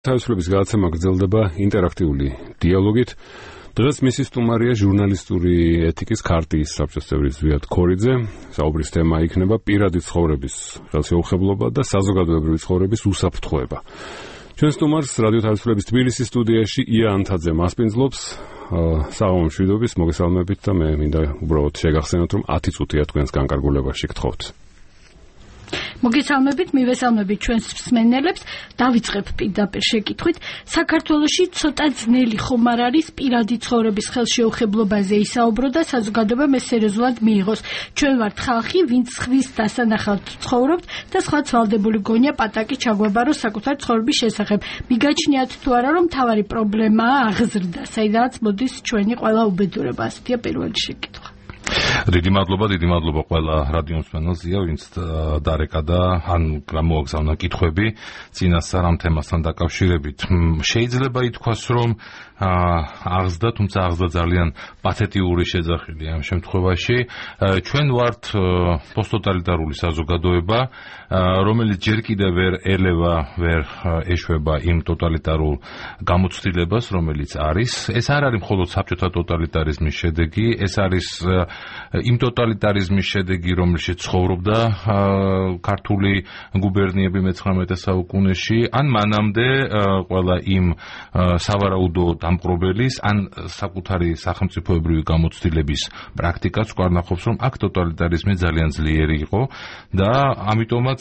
თავისუფლების გადაცემა გრძელდება ინტერაქტიული დიალოგით. დღეს მისი სტუმარია ჟურნალისტური ეთიკის ქარტიის საბჭოს წევრი ზვიად ქორიძე. საუბრის თემა იქნება პირადი ცხოვრების ხელშეუხებლობა და საზოგადოებრივი ცხოვრების უსაფრთხოება. ჩვენ სტუმარს რადიო თავისუფლების თბილისის სტუდიაში ია ანთაძე მასპინძლობს. საღამო მშვიდობის, მოგესალმებით და მე მინდა უბრალოდ შეგახსენოთ, რომ 10 წუთია თქვენს განკარგულებაში გთხოვთ. მოგესალმებით, მივესალმებით ჩვენს მსმენელებს. დავიწყებ პირდაპირ შეკითხვით. საქართველოში ცოტა ძნელი ხომ არ არის პირადი ცხოვრების ხელშეუხებლობაზე ისაუბრო და საზოგადოებამ ეს სერიოზულად მიიღოს. ჩვენ ვართ ხალხი, ვინც ხვის დასანახად ცხოვრობთ და სხვა ცვალდებული გონია პატაკი ჩაგვაბაროს საკუთარი ცხოვრების შესახებ. მიგაჩნიათ თუ არა, რომ მთავარი პრობლემაა აღზრდა, საიდანაც მოდის ჩვენი ყველა უბედურება. ასეთია პირველი შეკითხვა. დიდი მადლობა ყველა რადიო მსმენელზეა, ვინც დარეკა და ან გამოაგზავნა კითხვები წინასწარ ამ თემასთან დაკავშირებით. შეიძლება ითქვას, რომ აღზრდა, თუმცა აღზრდა ძალიან პათეტიური შეძახილია ამ შემთხვევაში. ჩვენ ვართ პოსტტოტალიტარული საზოგადოება, რომელიც ჯერ კიდევ ვერ ეშვება იმ ტოტალიტარულ გამოცდილებას, რომელიც არის. ეს არ არის მხოლოდ საბჭოთა ტოტალიტარიზმის შედეგი, ეს არის იმ ტოტალიტარიზმის შედეგი, რომელშიც ცხოვრობდა ქართული გუბერნიები მე-19 საუკუნეში, ან მანამდე ყველა იმ სავარაუდო დამპყრობელის, ან საკუთარი სახელმწიფოებრივი გამოცდილების პრაქტიკაც გვარნახობს, რომ აქ ტოტალიტარიზმი ძალიან ძლიერი იყო და ამიტომაც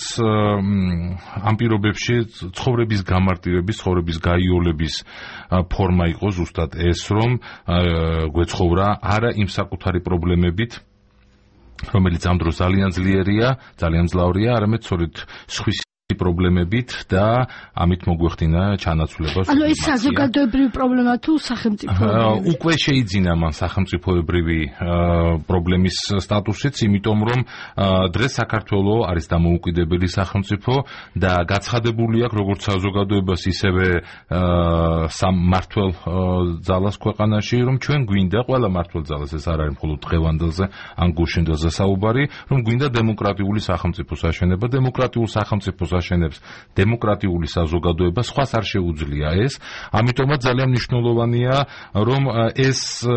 ამ პირობებში ცხოვრების გამარტივების, ცხოვრების გაიოლების ფორმა იყო ზუსტად ეს, რომ გვეცხოვრა არა იმ საკუთარი პრობლემებით, რომელიც ამ დროს ძალიან ძლიერია, ძალიან მძლავრია, არამედ სწორედ სხვის პრობლემებით და ამით მოგვეხდინა ჩანაცვლება. ანუ ეს საზოგადოებრივი პრობლემა თუ სახელმწიფოებრივი? უკვე შეიძინა მან სახელმწიფოებრივი პრობლემის სტატუსიც, იმიტომ რომ დღეს საქართველო არის დამოუკიდებელი სახელმწიფო და გაცხადებული აქვს როგორც საზოგადოებას, ისევე სამ მმართველ ძალას ქვეყანაში, რომ ჩვენ გვინდა ყველა მმართველ ძალას, ეს არ არის მხოლოდ დღევანდელზე ან გუშინდელზე საუბარი, რომ გვინდა დემოკრატიული სახელმწიფოს აშენება, დემოკრატიულ სახელმწიფოს აშენებს დემოკრატიული საზოგადოება, სხვას არ შეუძლია ეს. ამიტომაც ძალიან მნიშვნელოვანია, რომ ეს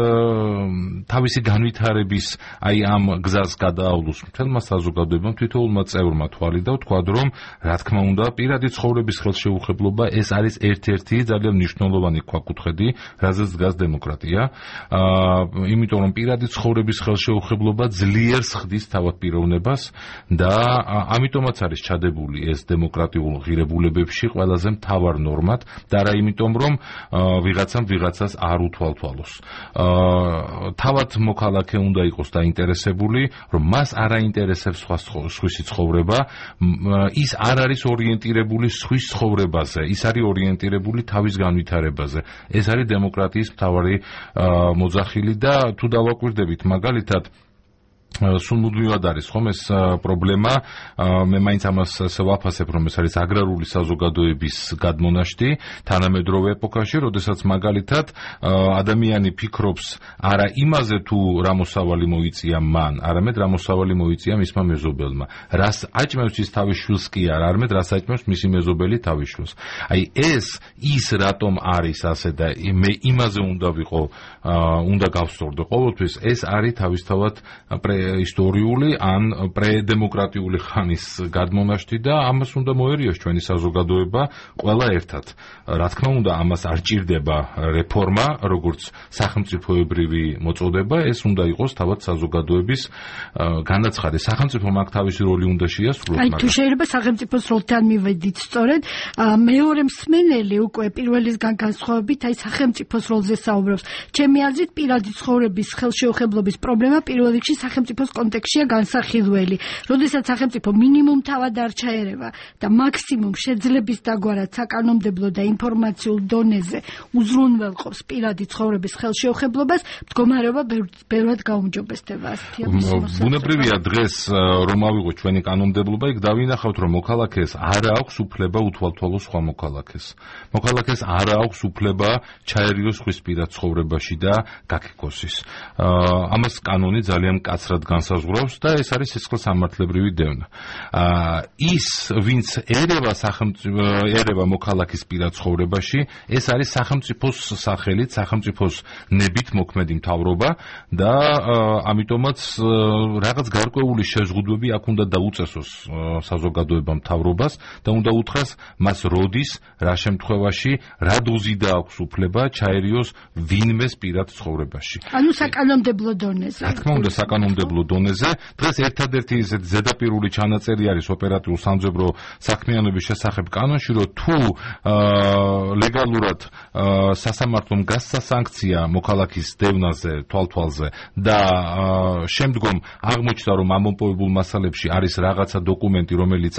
თავისი განვითარების ამ გზას გადაავლოს მთელმა საზოგადოებამ, თითოეულმა წევრმა თვალი და ვთქვათ, რომ რა თქმა უნდა, პირადი ცხოვრების ხელშეუხებლობა ეს არის ერთ-ერთი ძალიან მნიშვნელოვანი ქვაკუთხედი, რაზეც დგას დემოკრატია. იმიტომ რომ პირადი ცხოვრების ხელშეუხებლობა ძლიერს ხდის თავად პიროვნებას და ამიტომაც არის ჩადებული ეს დემოკრატიულ ღირებულებებში ყველაზე მთავარ ნორმად და არა იმიტომ, რომ ვიღაცამ ვიღაცას არ უთვალთვალოს. თავად მოქალაქე უნდა იყოს დაინტერესებული, რომ მას არ აინტერესებს სხვისი ცხოვრება, ის არ არის ორიენტირებული სხვის ცხოვრებაზე, ის არის ორიენტირებული თავის განვითარებაზე. ეს არის დემოკრატიის მთავარი მოძახილი და თუ დავაკვირდებით მაგალითად სულ მუდმივად არის ხომ ეს პრობლემა, მე მაინც ამას ვაფასებ, რომ ეს არის აგრარული საზოგადოების გადმონაშთი თანამედროვე ეპოქაში, როდესაც მაგალითად ადამიანი ფიქრობს არა იმაზე თუ რა მოსავალი მოიწია მან, არამედ რა მოსავალი მოიწია მისმა მეზობელმა. რას აჭმევს ის თავის შვილს კი არა, არამედ რას აჭმევს მისი მეზობელი თავის შვილს. აი ეს ის რატომ არის ასე და მე იმაზე უნდა გავსწორდო ყოველთვის, ეს არის თავისთავად ისტორიული ან პრედემოკრატიული ხანის გადმონაშთი და ამას უნდა მოერიოს ჩვენი საზოგადოება ყველა ერთად. რა თქმა უნდა, ამას არ ჭირდება რეფორმა, როგორც სახელმწიფოებრივი მოწოდება, ეს უნდა იყოს თავად საზოგადოების განაცხადი. სახელმწიფომ აქ თავისი როლი უნდა შეასრულოს. აი თუ შეიძლება სახელმწიფოს როლთან მივედით სწორედ, მეორე მსმენელი უკვე პირველისგან განსხვავებით აი სახელმწიფოს როლზე საუბრობს. ჩემი აზრით პირადი ცხოვრების ხელშეუხებლობის პრობლემა პირველ რიგში სახელმწიფოს კონტექსტშია განსახილველი. როდესაც სახელმწიფო მინიმუმ თავად არ ჩაერევა და მაქსიმუმ შეძლების დაგვარად საკანონმდებლო და ინფორმაციულ დონეზე უზრუნველყოფს პირადი ცხოვრების ხელშეუხებლობას, მდგომარეობა ბევრად გაუმჯობესდება. ბუნებრივია დღეს რომ ავიღოთ ჩვენი კანონმდებლობა, იქ დავინახავთ, რომ მოქალაქეს არ აქვს უფლება უთვალთვალოს სხვა მოქალაქეს. მოქალაქეს არ აქვს უფლება ჩაერიოს ხვის პირად ცხოვრებაში და გაქიქოსის. ამას კანონი ძალიან მკაცრად განსაზღვრავს და ეს არის სისხლსამართლებრივი დევნა. ის ვინც ერევა მოქალაქის პირად ცხოვრებაში, ეს არის სახელმწიფოს სახელით, სახელმწიფოს ნებით მოქმედი მთავრობა და ამიტომაც რაღაც გარკვეული შეზღუდვები აქ უნდა დაუწესოს საზოგადოება მთავრობას და უნდა უთხრას მას როდის, რა შემთხვევაში, რა დოზი აქვს უფლება ჩაერიოს ვინმეს პირად ცხოვრებაში. ანუ საკანონმდებლო დონეზე. რა თქმა უნდა, საკანონმდებლო დონეზე. დღეს ერთადერთი ზედაპირული ჩანაწერი არის ოპერატიულ სამძებრო საქმიანობის შესახებ კანონში, რომ თუ ლეგალურად სასამართლომ გასცა სანქცია მოქალაქის დევნაზე, თვალთვალზე და შემდგომ აღმოჩნდა, რომ ამ მომპოვებულ მასალებში არის რაღაცა დოკუმენტი, რომელიც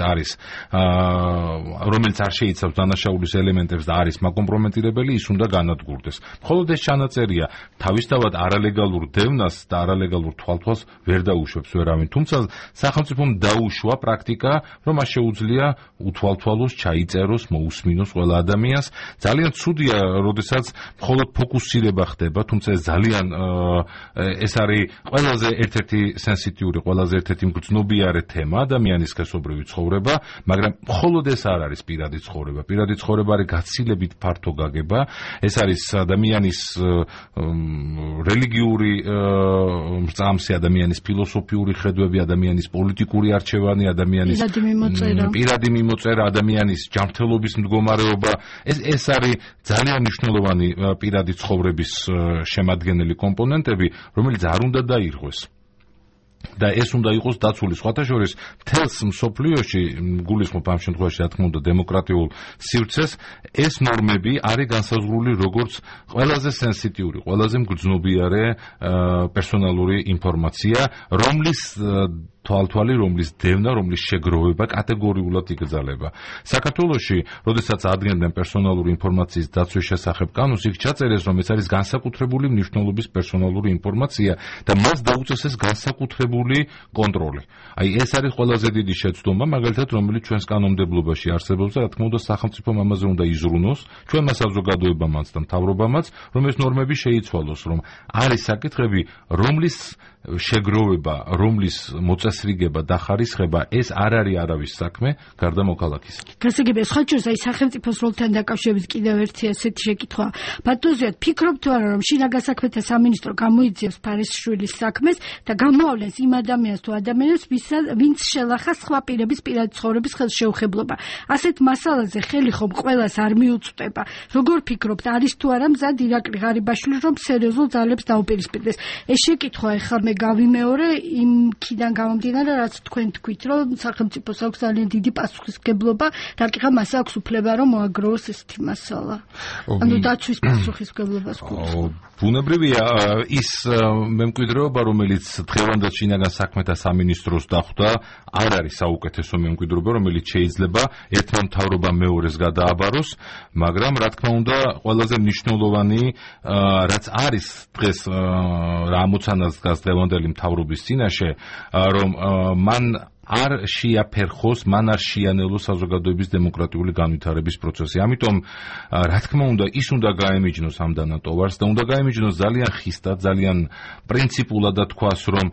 არ შეიცავს დანაშაულის ელემენტებს და არის მაკომპრომენტირებელი, ის უნდა განადგურდეს. მხოლოდ ეს ჩანაწერია თავისთავად არალეგალურ დევნას და არალეგალურ თვალთვალს ვერ დაუშვებს ვერავინ. თუმცა სახელმწიფომ დაუშვა პრაქტიკა, რომ მას შეუძლია უთვალთვალოს, ჩაიწეროს, მოусმინოს ყველა ადამიანს. ძალიან ცუდია, როდესაც მხოლოდ ფოკუსირება ხდება, თუმცა ეს არის ყველაზე ერთ-ერთი სენსიტიური, ყველაზე ერთ-ერთი მგრძნობიარე თემა ადამიანის სქესობრივი ცხოვრება, მაგრამ მხოლოდ ეს არ არის პირადი ცხოვრება. პირადი ცხოვრება არის გაცილებით ფართო გაგება. ეს არის ადამიანის რელიგიური მრწამსი, ადამიანის ფილოსოფიური ხედვები, ადამიანის პოლიტიკური არჩევანი, ადამიანის პირადი მიმოწერა, ადამიანის ჯანმრთელობის მდგომარეობა. ეს არის ძალიან მნიშვნელოვანი პირადი ცხოვრების შემადგენელი კომპონენტები, რომელიც არ უნდა დაირღვეს. და ეს უნდა იყოს დაცული სხვათა შორის მთელს მსოფლიოში, გულისხმობ ამ შემთხვევაში რა თქმა უნდა დემოკრატიულ სივრცეს, ეს ნორმები არის განსაზღვრული როგორც ყველაზე სენსიტიური, ყველაზე მგრძნობიარე პერსონალური ინფორმაცია, რომლის თვალთვალი, რომლის დევნა, რომლის შეგროვება კატეგორიულად იკრძალება. საქართველოში, როდესაც ადგენდნენ პერსონალური ინფორმაციის დაცვის შესახებ კანონს, იქ ჩაწერეს, რომ ეს არის განსაკუთრებული მნიშვნელობის პერსონალური ინფორმაცია და მას დაუწესეს განსაკუთრებული კონტროლი. აი ეს არის ყველაზე დიდი შეცდომა, მაგალითად, რომელიც ჩვენს კანონმდებლობაში არსებობს და რა თქმა უნდა სახელმწიფომ ამაზე უნდა იზრუნოს, ჩვენმა საზოგადოებამაც და მთავრობამაც, რომ ეს ნორმები შეიცვალოს, რომ არის საკითხები, რომლის შეგროვება, რომლის მოწესრიგება და ხარისხება, ეს არ არის არავის საქმე, გარდა მოქალაქის. გასაგებია, სხვა შორის აი სახელმწიფოს როლთან დაკავშირებით კიდევ ერთი ასეთი შეკითხვა. ბატონზეად, ფიქრობთ თუ არა, რომ შინაგან საქმეთა სამინისტრო გამოიძიებს ფარისშვილის საქმეს და გამოავლენს იმ ადამიანს თუ ადამიანებს, ვინც შელახა სხვა პირების პირადი ცხოვრების ხელშეუხებლობა. ასეთ მასალაზე ხელი ხომ ყველას არ მიუწვდება. როგორ ფიქრობთ, არის თუ არა მზად ირაკლი ღარიბაშვილი, რომ სერიოზულ ძალებს დაუპირისპირდეს? ეს შეკითხვა ეხლა მე გავიმეორე იმქიდან გამომდინარე, რაც თქვენ თქვით, რომ სახელმწიფოს აქვს ძალიან დიდი პასუხისმგებლობა, რაკიღა მას აქვს უფლება, რომ მოაგროვოს ესეთი მასალა. ანუ დაცვის პასუხისმგებლობას გვაქვს. ბუნებრივია ის მემკვიდრეობა, რომელიც დღევანდელ შინაგან საქმეთა სამინისტროს დახვდა, არ არის საუკეთესო მემკვიდრეობა, რომელიც შეიძლება ერთმა მთავრობამ მეორეს გადააბაროს, მაგრამ რა თქმა უნდა, ყველაზე მნიშვნელოვანი, რაც არის დღეს რა ამოცანას დგას დღევანდელი მთავრობის წინაშე, რომ მან არ შეაფერხოს, მან არ შეანელოს საზოგადოების დემოკრატიული განვითარების პროცესი. ამიტომ, რა თქმა უნდა, ის უნდა გაემიჯნოს ამ დანატოვარს და უნდა გაემიჯნოს ძალიან ხისტად, ძალიან პრინციპულად და თქვას, რომ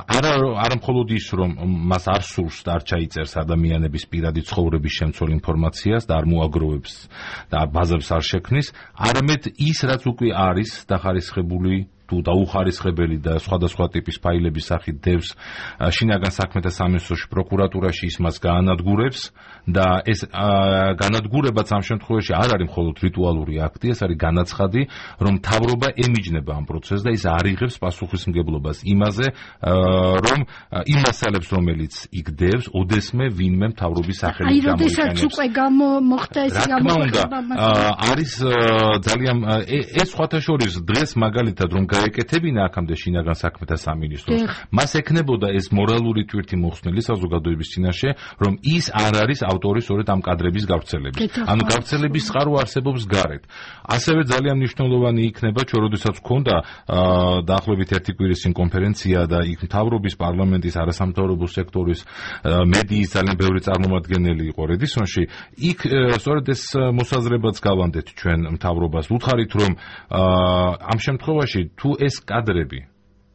არა მხოლოდ ის, რომ მას არ სურს და არ ჩაიწერს ადამიანების პირადი ცხოვრების შემცველ ინფორმაციას და არ მოაგროვებს და ბაზებს არ შექმნის, არამედ ის, რაც უკვე არის დახარისხებული თუ დაუხარისხებელი და სხვადასხვა ტიპის ფაილების სახით დევს შინაგან საქმეთა სამინისტროში, პროკურატურაში, ის მას გაანადგურებს და ეს განადგურებაც ამ შემთხვევაში არ არის მხოლოდ რიტუალური აქტი, ეს არის განაცხადი, რომ მთავრობა ემიჯნება ამ პროცესს და ის არ იღებს პასუხისმგებლობას იმაზე, რომ იმ მასალებს, რომელიც იქ დევს, ოდესმე ვინმე მთავრობის სახელით გამოიყენებს. აი, როდესაც უკვე მოხდა ეს გამოხება, არის ძალიან ეს სხვათა შორის დღეს მაგალითად რომ გაეკეთებინა აქამდე შინაგან საქმეთა სამინისტროს, მას ექნებოდა ეს მორალური ტვირთი მოხსნილი საზოგადოების წინაშე, რომ ის არ არის ავტორი სწორედ ამ კადრების გავრცელების. ანუ გავრცელების წყარო არსებობს გარეთ. ასევე ძალიან მნიშვნელოვანი იქნება, ჩვენ როდესაც გვქონდა დაახლოებით ერთი კვირის წინ კონფერენცია და იქ მთავრობის, პარლამენტის, არასამთავრობო სექტორის, მედიის ძალიან ბევრი წარმომადგენელი იყო რედისონში. იქ სწორედ ეს მოსაზრებაც გავანდეთ ჩვენ მთავრობას. ვუთხარით, რომ ამ შემთხვევაში თუ ეს კადრები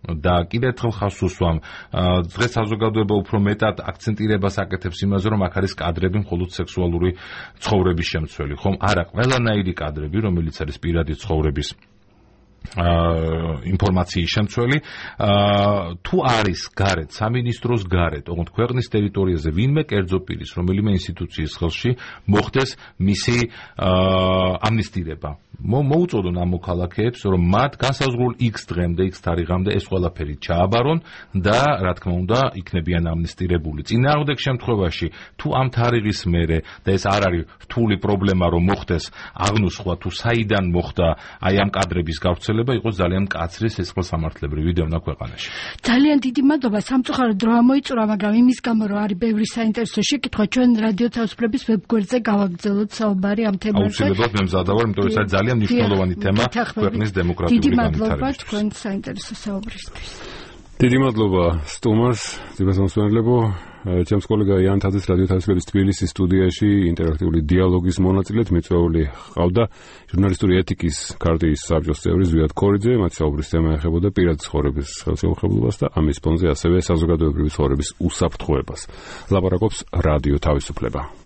და კიდევ ერთხელ ხაზს უსვამ, დღეს საზოგადოება უფრო მეტად აქცენტირებას აკეთებს იმაზე, რომ აქ არის კადრები მხოლოდ სექსუალური ცხოვრების შემცველი, ხომ? არა, ყველანაირი კადრები, რომელიც არის პირადი ცხოვრების ინფორმაციის შემცველი, თუ არის გარეთ, სამინისტროს გარეთ, ოღონდ ქვეყნის ტერიტორიაზე ვინმე კერძო პირის, რომელიმე ინსტიტუციის ხელში მოხდეს მისი ამნისტირება. მოუწოდონ ამ მოქალაქეებს, რომ მათ განსაზღვრულ X დღემდე, X თარიღამდე ეს ყველაფერი ჩააბარონ და რა თქმა უნდა, იქნებიან ამნისტირებული. წინააღმდეგ შემთხვევაში, თუ ამ თარიღის მერე და ეს არ არის რთული პრობლემა, რომ მოხდეს აღნუსხვა, თუ საიდან მოხდა აი ამ კადრების გავრცელება, იყოს ძალიან მკაცრი სისხლსამართლებრივი დევნა ქვეყანაში. ძალიან დიდი მადლობა, სამწუხაროდ დრო ამოიწურა, მაგრამ იმის გამო, რომ არის ბევრი საინტერესო შეკითხვა, ჩვენ რადიო თავისუფლების ვებგვერდზე გავაგრძელოთ საუბარი ამ თემაზე. აუცილებლად მე მზადა ვარ, იმიტომ რომ ეს ძალიან მნიშვნელოვანი თემა ქვეყნის დემოკრატიული დიდი მადლობა განვითარებისთვის. თქვენ საინტერესო საუბრისთვის. დიდი მადლობა სტუმარს, ძირფასმომსმენელებო, ჩემს კოლეგა იან თაძეს რადიო თავისუფლების თბილისის სტუდიაში ინტერაქტიული დიალოგის მონაწილედ მიწვეული ყავდა ჟურნალისტური ეთიკის ქარტიის საბჭოს წევრი ზვიად ქორიძე, მათი საუბრის თემა ეხებოდა პირადი ცხოვრების ხელშეუხებლობას და ამის ფონზე ასევე საზოგადოებრივი ცხოვრების უსაფრთხოებას. ლაპარაკობს რადიო თავისუფლება.